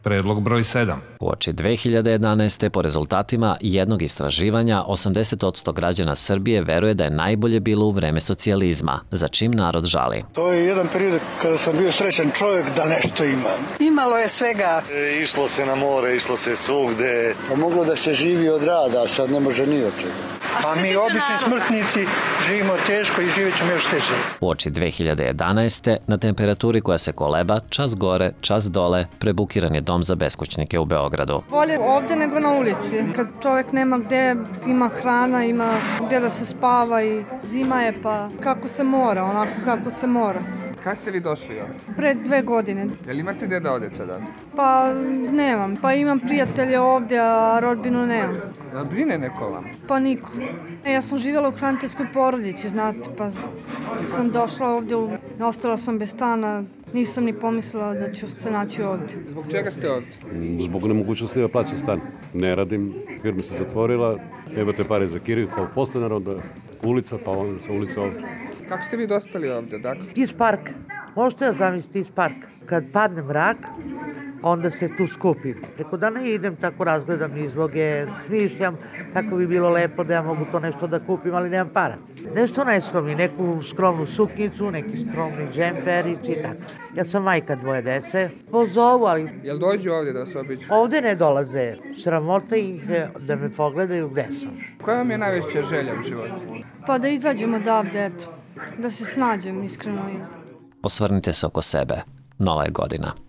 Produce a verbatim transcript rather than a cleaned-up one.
Predlog broj sedam. Uoči dve hiljade jedanaeste. po rezultatima jednog istraživanja, osamdeset posto građana Srbije veruje da je najbolje bilo u vreme socijalizma, za čim narod žali. To je jedan period kada sam bio srećan čovjek da nešto imam. Imalo je svega. E, išlo se na more, išlo se svugde. Pa moglo da se živi od rada, a sad ne može ni od čega. A mi obični smrtnici živimo teško i živjet ćemo još teže. Uoči dve hiljade jedanaeste. na temperaturi koja se koleba, čas gore, čas dole, prebukiran je dom za beskućnike u Beogradu. Bolje ovdje nego na ulici. Kad čovjek nema gde, ima hrana, ima gdje da se spava i zima je pa kako se mora, onako kako se mora. Kad ste vi došli ovdje? Pred dve godine. Jel imate gdje da odete da? Pa nemam, pa imam prijatelje ovdje, a rodbinu nemam. Da brine neko vam? Pa niko. E, ja sam živjela u hraniteljskoj porodici, znate, pa sam došla ovdje, u... ostala sam bez stana, nisam ni pomislila da ću se naći ovdje. Zbog čega ste ovdje? Zbog nemogućnosti da plaćam stan. Ne radim, firma se zatvorila, imate pare za kiriju kao podstanar, onda ulica, pa onda sa ulica ovdje. Kako ste vi dospeli ovdje, dakle? Iz parka. Možete da zamislite iz parka. Kad padne mrak, onda se tu skupim. Preko dana idem, tako razgledam izloge, smišljam kako bi bilo lepo da ja mogu to nešto da kupim, ali nemam para. Nešto najskromnije, neku skromnu suknicu, neki skromni džemperić i tako. Ja sam majka dvoje dece, pozovu, ali... Jel dođu ovdje da se obiđu? Ovdje ne dolaze, sramota ih da me pogledaju gde sam. Koja vam je najveća želja u životu? Pa da izađemo odavde, eto, da se snađem iskreno. Osvrnite se oko sebe. Nova je godina.